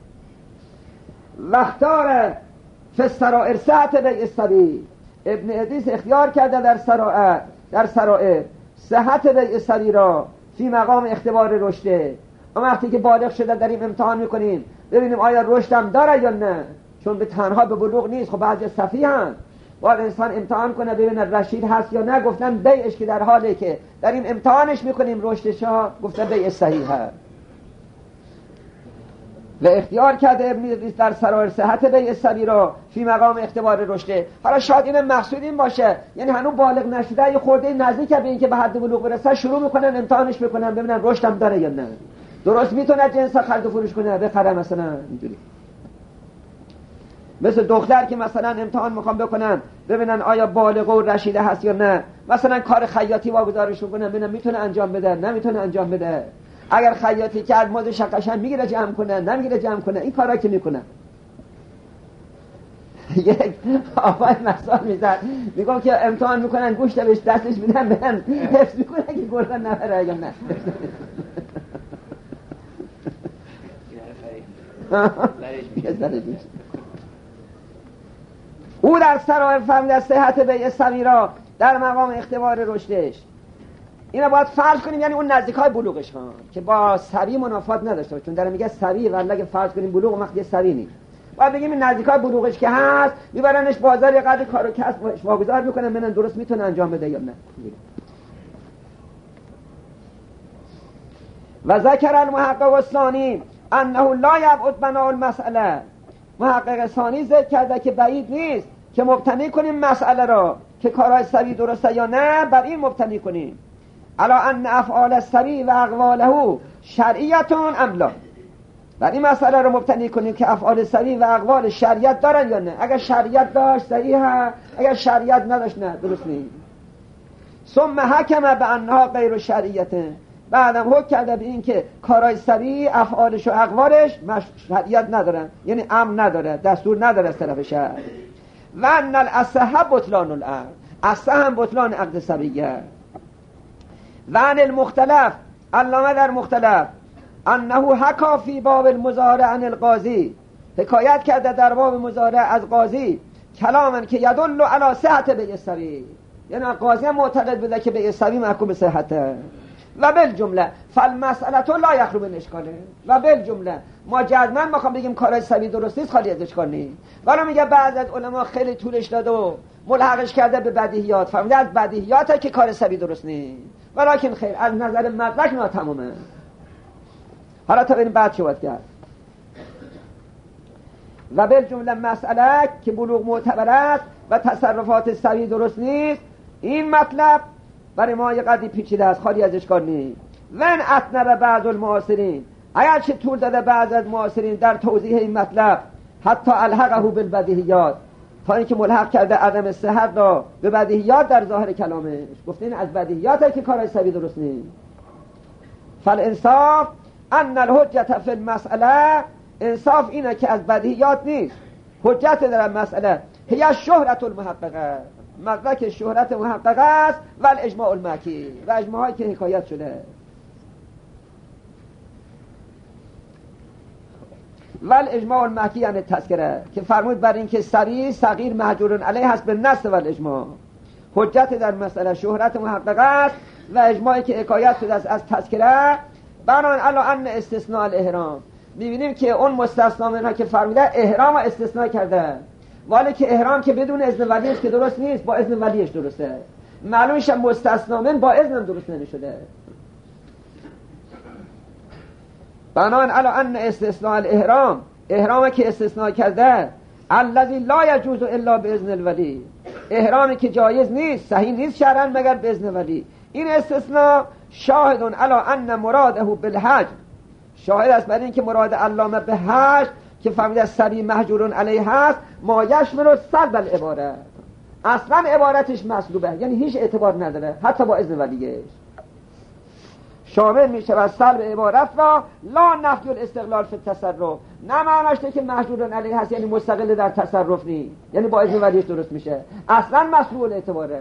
و اختار فی السرائر صحت بیع الصبی، ابن ادریس اختیار کرده در سرائر در سرائر صحت بیع صبی را فی مقام اختبار رشده. اما وقتی که بالغ شده داریم امتحان میکنیم ببینیم آیا رشدم داره یا نه، چون به تنها به بلوغ نیست، خب بعضی صفی هست، باید انسان امتحان کنه ببینه رشید هست یا نه. گفتن بیعش که در حالی که داریم امتحانش میکنیم رشدش ها، گفتن بیع صحیح هست. و اختیار کرده ابن ادریس در سرائر صحت بیع صبی را فی مقام اختبار رشده. حالا شاید این مقصود این باشه یعنی هنوز بالغ نشده یه خورده نزدیک به این که به حد بلوغ برسه شروع میکنن امتحانش میکنن ببینن رشدم داره یا نه، درست میتونه جنس خرید و فروش کنه بخره مثلا اینجوری. مثل دختر که مثلا امتحان میخوام بکنن ببینن آیا بالغ و رشیده هست یا نه، مثلا کار خیاطی واگذارشون کنن ببینن میتونه انجام بده نمیتونه انجام بده. اگر خیاطی کرد مازش قشنگ میگیره جمع کنه نمیگیره جمع کنه، این کارا که میکنن. یک آقای مثال میزد میگم که امتحان میکنن گوشت بهش دستش میدن بدن حفظ میکنه که گردن نبره یا نه. او در سرائر فهمید صحت بیع صبی را در مقام اختبار رشدش. اینا باید فرض کنیم یعنی اون نزدیکای بلوغش ها که با صبی منافات نداشته، چون داره میگه صبی و اگه فرض کنیم بلوغ وقتی صبی نیست، باید بگیم این نزدیکای بلوغش که هست میبرنش بازار یه قدر کارو کسب واگذار میکنن ببینن درست میتونه انجام بده یا نه. و ذکر المحقق الثانی انه لا یبعد بناء المساله، محقق ثانی ذکر کرده که بعید نیست که مبتنی کنیم مسئله را که کارهای صبی درسته یا نه بر این مبتنی کنیم الا ان افعال الصبی و اقواله شرعیتون ام لا، بر این مسئله رو مبتنی کنیم که افعال صبی و اقوال شریعت دارن یا نه. اگر شریعت داشت صحیحه، اگر شریعت نداشت نه درست نیست. ثم حکم بانها غیر شرعیت، بعدم حکم کرده به این که کارهای صبی افعالش و اقوالش شریعت ندارن، یعنی امر نداره، دستور نداره از طرف شرع. و ان الاصح بطلان العقد، اصح هم بطلان عقد صبیه. و ان المختلف، علامه در مختلف انه حکا فی باب المزارع عن القاضی، حکایت کرده در باب مزارع از قاضی کلامن که یدل علی صحت بیع صبی، یعنی قاضی معتقد بوده که بیع صبی محکوم به صحته. و بالجمله فالمسئله لا یخلو من اشکاله و بالجمله ما جزمن ما بگیم کارای سبی درست نیست خالی از اشکال نیست. ولی میگه بعض از علما خیلی طولش داده و ملحقش کرده به بدیهیات، فهمیده از بدیهیاته که کار سبی درست نیست، ولیکن خیر از نظر مدرک ناتمامه. حالا تا ببینیم بعد چه باید کرد. و بالجمله مسئله که بلوغ معتبر است و تصرفات سبی درست نیست، این مطلب برای ما یه قدری پیچیده است، خالی از اشکال نیست. ون اثنب بعض المعاصرین، اگر چه طول داده بعض از معاصرین در توضیح این مطلب، حتی الحقه بالبدیهیات، تا اینکه ملحق کرده عدم صحت را به بدیهیات در ظاهر کلامش، گفته این از بدیهیاته که کارای سبی درست نیست. فالانصاف ان الحجت فی المسئله، انصاف اینه که از بدیهیات نیست، حجت در مسئله هی شهرت المحققه، مدرک شهرت محققه است و الاجماع المحکی، و اجماعی که حکایت شده. ول اجماع المحکی یعنی تذکره که فرمود بر این که سری صغیر مهجور علیه هست به نص ول اجماع، حجت در مسئله شهرت محققه است و اجماعی که حکایت شده است از تذکره. بنابراین الا ان استثناء الاحرام، می‌بینیم که اون مستثنا منها که فرموده احرام استثناء کرده، ولی که احرام که بدون اذن ولیش که درست نیست، با اذن ولیش درسته. معلوم میشه مستثنا من با اذن درست نمی‌شده. بنابراین الا ان استثناء الاحرام، احرامی که استثناء کرده الذی لا یجوز الا باذن الولی، احرامی که جایز نیست صحیح نیست شرعاً مگر به اذن ولی، این استثناء شاهد علی ان مراده بالحج، شاهد است بر این که مراد علامه به حج که فهمیده سبی محجور علیه هست ما یشمل سلب العباره، اصلا عبارتش مسلوبه، یعنی هیچ اعتبار نداره حتی با اذن ولیش، شامل میشه و سلب عبارت را لا نفی الاستقلال فی التصرف، نه معناش که محجور علیه هست یعنی مستقل در تصرف نیست، یعنی با اذن ولیش درست میشه، اصلا مسلوب الاعتباره.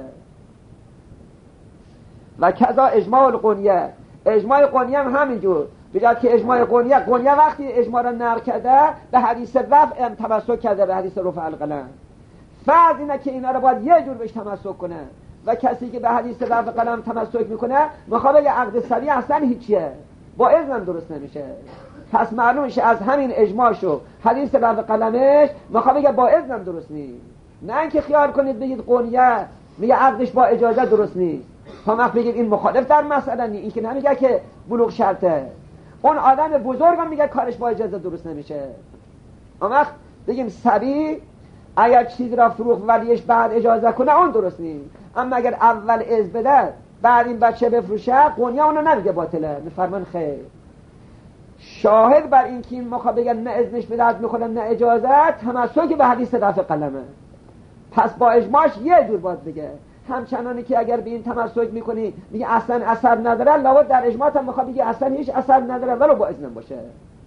و کذا اجماع القنیه، اجماع قنیه هم همینجور، بجد که اجماع قنیه، قنیه وقتی اجماع را نقل کرده به حدیث رفع تمسک کرده، به حدیث رفع القلم، فرض اینه که اینا رو باید یه جور بهش تمسک کنه، و کسی که به حدیث رفع قلم تمسک میکنه مخابه عقد سری اصلا هیچیه، با اذن درست نمیشه. پس معلوم میشه از همین اجماعشو حدیث رفع قلمش مخابه با اذن درست نیست، نه اینکه خیال کنید بگید قنیه میگه عقدش با اجازه درست نیست، تا وقت بگید این مخالف در مسئله نی، این که نمیگه که بلوغ شرطه، اون آدم بزرگ هم میگه کارش با اجازه درست نمیشه. اما وقت بگیم سبی اگر چیزی را فروخت ولیش بعد اجازه کنه اون درست نیست، اما اگر اول اذن بده بعد این بچه بفروشه قنیه اونو نمیگه باطله، میفرمان خیر. شاهد بر این که این مخواه بگن نه اذنش بدهد میکنه نه اجازه، تمسک به حدیث رفع قلمه، پس با اجماعش یه جور باید بگه. همچنانی که اگر به این تمسک میکنی میگه اصلا اثر نداره، لابد در اجماع هم میخواد بگه اصلا هیچ اثر نداره ولو با اذن باشه.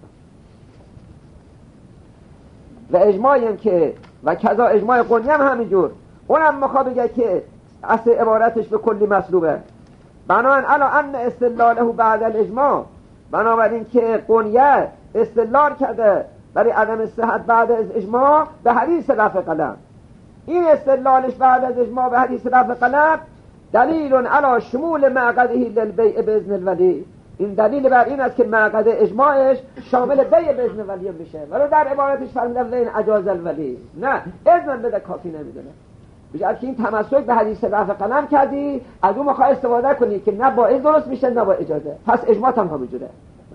و اجماعی هم که و کذا اجماع قنیه هم همینجور، اونم میخواد بگه که اصل عبارتش به کلی مسلوبه. بنابراین الا ان استدلاله بعد الاجماع، بنابراین که قنیه استدلال کرده برای عدم صحت بعد از اجماع به حدیث رفع قلم، این استدلالش بعد از اجماع به حدیث رفع قلم دلیل علی شمول معقده للبیع باذن الولی، این دلیل بر این است که معقده اجماعش شامل بیع باذن ولی میشه، ولی در عبارتش فرمودن این اجاز الولی، نه اذن بده کافی نمیدونه، بجد که این تمسک به حدیث رفع قلم کردی از اون میخوای استفاده کنی که نه با اذن درست میشه نه با اجازه، پس اجماع هم همینجوره،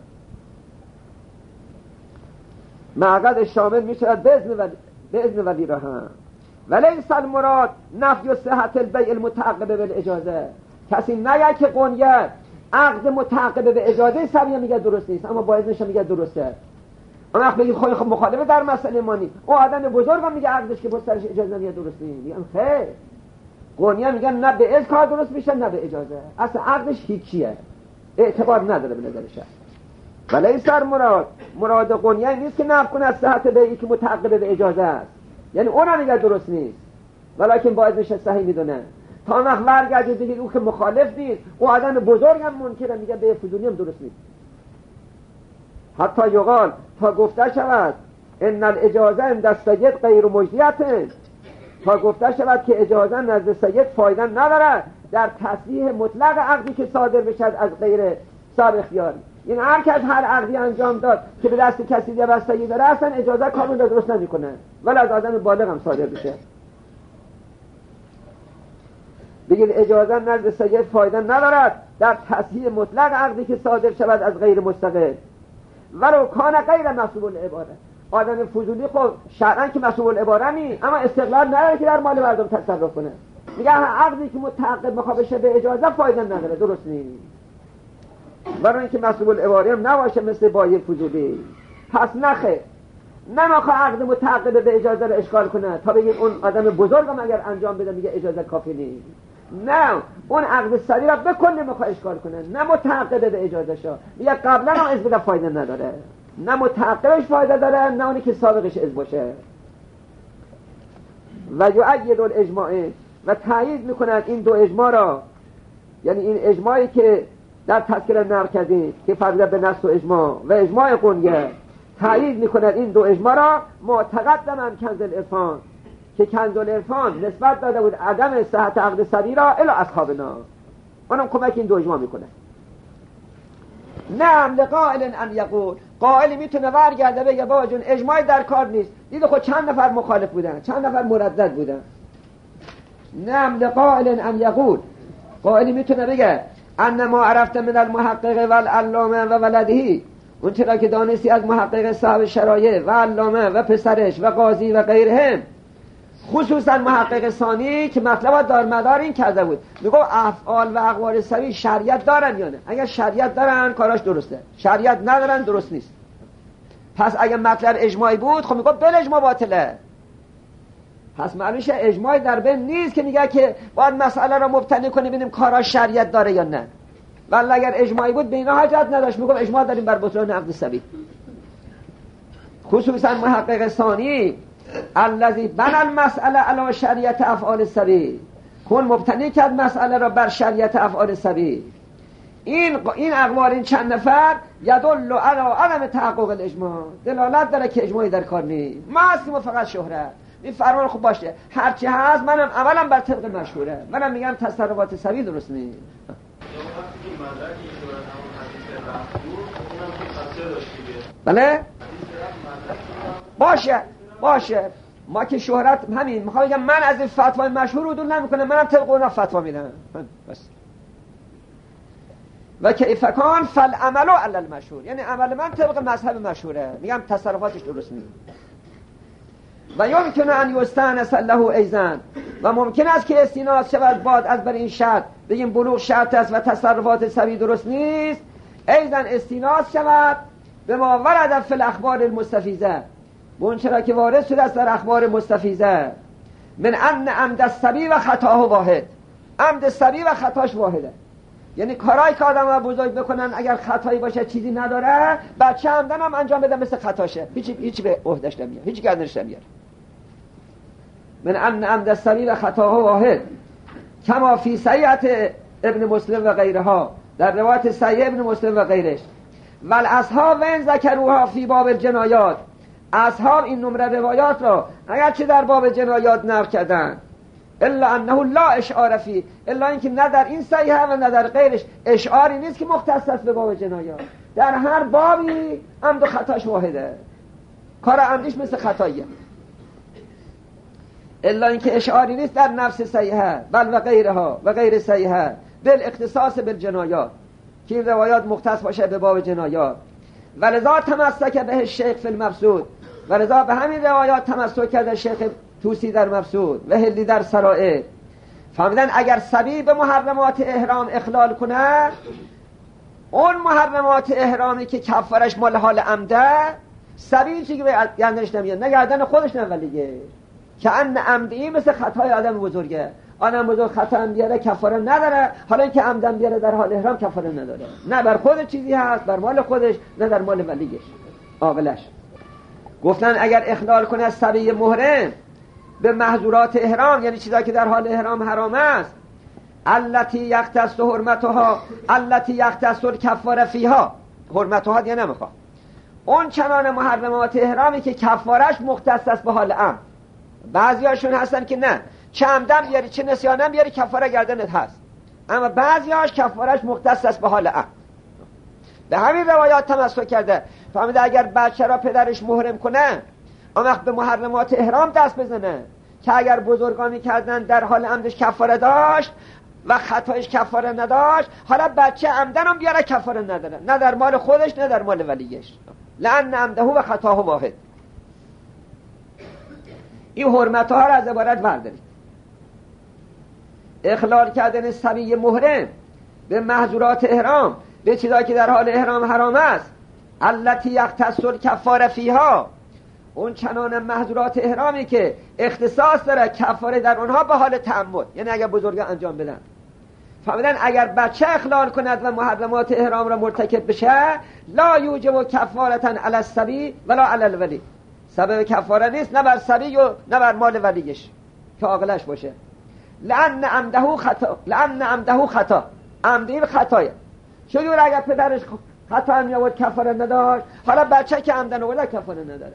معقد شامل میشه باذن ولی باذن ولی را هم. ولیس المراد نفی صحت البیع المتعقب بالاجازه، کسی نگه که قنیه عقد متعقب به اجازه سبیه میگه درست نیست اما با اذنش میگه درسته، اما وقت بگید خواهی خب مخالفه در مسئله مانی، او آدم بزرگ هم میگه عقدش که بسترش اجازه میگه درست نیست، میگن خیر قنیه میگن نه به اذن کار درست میشه نه به اجازه، اصلا عقدش هیچیه، اعتبار نداره به نظرش. ولیس المراد، مراد قنیه نیست که نفی کنه از صحت بیعی که متعقب به اجازه است، یعنی اونم میگه درست نیست ولیکن باید میشه صحیح میدونه، تا وقت برگردید بگید او که مخالف نیست، او آدم بزرگ هم منکره میگه به فضولی هم درست نیست. حتی یقال تا گفته شود ان الاجازه عند سید غیر مجدیه، تا گفته شود که اجازه نزد سید فایده نداره در تصحیح مطلق عقدی که صادر بشد از غیر صاحب اختیاری. این هر کس هر عقدی انجام داد که به دست کسی دیگه بستگی داره اصلا اجازه کامل رو درست نمیکنه، ولی از آدم بالغ هم صادر بشه. بگید اجازه نزد سید فایده ندارد در تصحیح مطلق عقدی که صادر شود از غیر مستقل ولو کان غیر مسئول العباره. آدم فضولی خب شرعاً که مسئول العباره نی، اما استقلال نداره که در مال مردم تصرف کنه. میگه عقدی که متعاقد میخواد بشه به اجازه فایده نداره، درست نیست. برای اینکه مسئول العباره هم نباشه مثل بای فضولی. پس نخه نمیخواد عقد متعاقد به اجازه رو اشکال کنه تا بگید اون آدم بزرگم اگر انجام بده میگه اجازه کافی نیست. نه، اون عقد سری را بکن نمیخواد اشکال کنه، نه متعاقد به اجازه شا میگه قبلا هم از بده فایده نداره، نه متعاقدش فایده داره نه اونی که سابقش از باشه. و یؤید الاجماع و تایید میکنند این دو اجماع را، یعنی این اجماعی که در تذکره نقل کردیم که فرض به نص و اجماع و اجماع قنیه، تایید میکنند این دو اجماع را معتقدن کنز العرفان که کنز العرفان نسبت داده بود عدم صحت عقد سری را الی اصحابنا، اونم کمک این دو اجماع میکنه. نعم لقائل ان یقول، قائلی میتونه برگرده بگه بابا جون اجماع در کار نیست، دیده خود چند نفر مخالف بودن، چند نفر مردد بودن. نعم لقائل ان یقول، قائلی میتونه بگه ان ما عرفت من المحقق والعلامه و ولده، اون چرا که دانستی از محقق صاحب شرایع و علامه و پسرش و قاضی و غیرهم، خصوصا محقق ثانی که مطلب دار مدار این کرده بود، میگو افعال و اقوال سری شریعت دارن یا نه؟ اگر شریعت دارن کاراش درسته، شریعت ندارن درست نیست. پس اگر مطلب اجماعی بود خب میگو بل اجماع باطله. پس معنیش اجماعی در بین نیست که میگه که باید مسئله را مبتنی کنی ببینیم کاراش شریعت داره یا نه. ولی اگر اجماعی بود به اینا حاجت نداشت، میگم اجماع داریم بر بطلان عقد سبی. خصوصا محقق ثانی الذی بنى المسأله علی شریعت افعال السبی، کن مبتنی کرد مسئله را بر شریعت افعال السبی. این این اقوال این چند نفر یدل علی عدم تحقق الاجماع، دلالت داره که اجماعی در کار نیست. ما هستیم فقط شهرت. این فرمان خوب باشه، هرچی هست منم عملم بر طبق مشهوره، منم میگم تصرفات سبی درست نیست. بله باشه باشه، ما که شهرت همین میخوام بگم من از این فتوای مشهور عدول نمیکنم، منم طبق اونا فتوا میدم بس. و کیف کان فالعمل علی المشهور، یعنی عمل من طبق مذهب مشهوره، میگم تصرفاتش درست نیست. و یمکن ان یستانس له ایزن، و ممکن است که استیناس شود بعد از بر این شرط بگیم بلوغ شرط است و تصرفات سبی درست نیست، ایزن استیناس شود به ما ورد فی الاخبار المستفیضه، اون چرا که وارد شده است در اخبار مستفیضه، من ان عمد السبی و خطاه واحد، عمد السبی و خطاش واحده. یعنی کارایی که آدم ها بزرگ بکنن اگر خطایی باشه چیزی نداره، بچه عمدن هم انجام بده مثل خطاشه، هیچ هیچ به عهده‌اش نمیاد، هیچ گردنش نمیاد. من ان عمد السبی و خطاه واحد کما فی صحیح ابن مسلم و غیرها، در روایت صحیح ابن مسلم و غیرش. ول اصحاب وین ذکروها فی باب الجنایات، اصحاب این نمره روایات را اگرچه در باب جنایات نقل کردن، الا انه لا اشعار فی، الا اینکه نه در این صحیحه و نه در غیرش اشعاری نیست که مختص است به باب جنایات، در هر بابی عمد و خطاش واحده، کار عمدیش مثل خطاییه، الا اینکه اشعاری نیست در نفس صحیحه بل و غیرها و غیر صحیحه بل اختصاص بالجنایات، که این روایات مختص باشه به باب جنایات. ولذا تمسک به الشیخ فی المبسوط، ولذا به همین روایات تمسک کرده شیخ توسی در مبسوط و هلی در سرائر. فهمیدن اگر سبی به محرمات احرام اخلال کنه، اون محرمات احرامی که کفارش مال حال عمده، سبی چی که به گردنش نمیاد، نه گردن خودش نه ولیه، که ان عمدی مثل خطای آدم بزرگه، آدم بزرگ خطا هم بیاره کفاره نداره، حالا اینکه عمدن بیاره در حال احرام کفاره نداره، نه بر خود چیزی هست بر مال خودش، نه در مال ولیش عاقلش. گفتن اگر اخلال کنه از سبی محرم به محظورات احرام، یعنی چیزایی که در حال احرام حرام است، التی یختص حرمتها التی یختص الکفاره فیها، حرمتها دیگه نمیخواد، اون چنان محرمات احرامی که کفارش مختص است به حال عام. بعضیاشون هستن که نه، چه عمدن بیاری چه نسیانن بیاری کفاره گردنت هست، اما بعضیاش کفارش مختص است به حال عقد. به همین روایات تمسک کرده، فهمیده اگر بچه را پدرش محرم کنه اون وقت به محرمات احرام دست بزنه که اگر بزرگانی کردن در حال عمدش کفاره داشت و خطایش کفاره نداشت، حالا بچه عمدن هم بیاره کفاره نداره، نه در مال خودش نه در مال ولیش، لأن عمده و خطاه واحد. این حرمت ها را از عبارت بردارید. اخلال کردن صبی محرم به محظورات احرام، به چیزایی که در حال احرام حرام است، التی یختص الکفاره فیها، اون چنان محظورات احرامی که اختصاص داره کفاره در اونها به حال تعمد، یعنی اگر بزرگان انجام بدن. فهمیدن اگر بچه اخلال کند و محرمات احرام را مرتکب بشه، لا یوجب کفارتا علی الصبی ولا علی الولی، سبب کفاره نیست نه بر صبی و نه بر مال ولیش که عاقلش باشه. لأن عمده خطا، لأن عمده خطا، عمدی خطایه. چجور اگر پدرش خطا می آورد کفاره نداشت، حالا بچه که عمدن ولا کفاره نداره.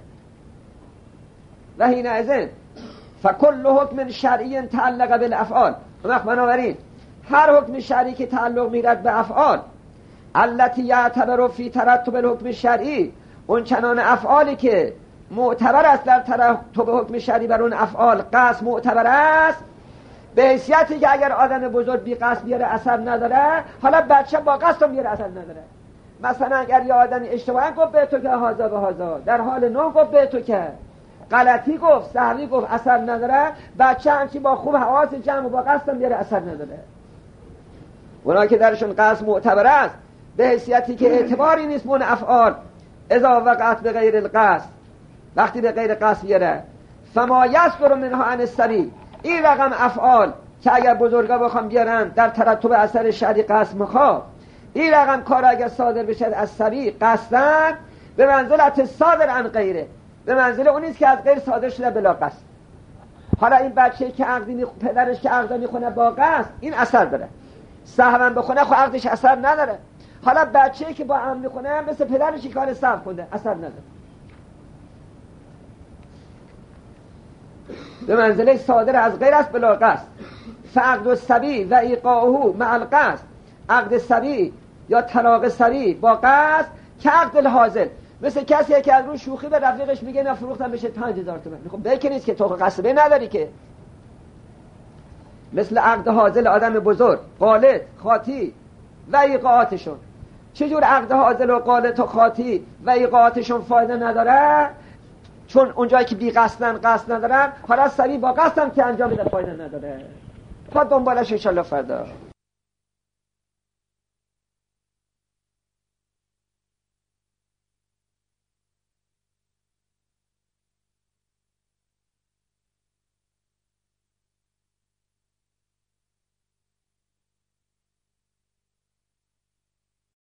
و حینئذ فکل حکم شرعی تعلق بالافعال، وقت بنابراین هر حکم شرعی که تعلق میرد به افعال، التي یعتبر فی ترتب الحکم شرعی، اون چنان افعالی که معتبر است در ترتب حکم شرعی بر اون افعال قصد معتبر است، به حیثیتی که اگر آدم بزرگ بی قصد بیاره اثر نداره، حالا بچه با قصد هم بیاره اثر نداره. مثلا اگر یه آدمی اشتباهی گفت به تو که هازا به هازا، در حال نو گفت به تو که غلطی گفت، سهوی گفت، اثر نداره. بچه همچی با خوب حواس جمع و با قصد هم بیاره اثر نداره. اونا که درشون قصد معتبر است، به حیثیتی که اعتباری نیست من افعال اذا وقعت به غیر القصد، وقتی به غیر قصد بیاره. فما یصدر منها عن الصبی، این رقم افعال که اگر بزرگا بخوام بیارن در ترتب اثر شرعی قصد مخواه، این رقم کار اگر صادر بشه از صبی قصدن، به منزلت صادر عن غیره، به منزله اون نیست که از غیر صادر شده بلا قصد. حالا این بچه که عقدی می... پدرش که عقد میخونه با قصد، این اثر داره. سهوا بخونه خب عقدش اثر نداره. حالا بچه که با عمد میخونه مثل پدرش که کار سهو کنه، اثر نداره. به منزله صادر از غیر است بلا قصد. فعقد الصبی و ایقاعه مع القصد، عقد صبی یا طلاق صبی با قصد که عقد الحاضر، مثل کسی که از رو شوخی به رفیقش میگه نه فروختم بشه پنج هزار تومان، خب بلکه نیست که تو قصبه نداری که. مثل عقد حاضر آدم بزرگ، قالت، خاطی و ایقاعاتشون. چجور عقد حاضر و قالت و خاطی و ایقاعاتشون فایده نداره؟ چون اونجایی که بی قصدن قصد ندارن، حالا صبی با قصدم که انجام بده فایده نداره. تا دنبالش انشالله فردا.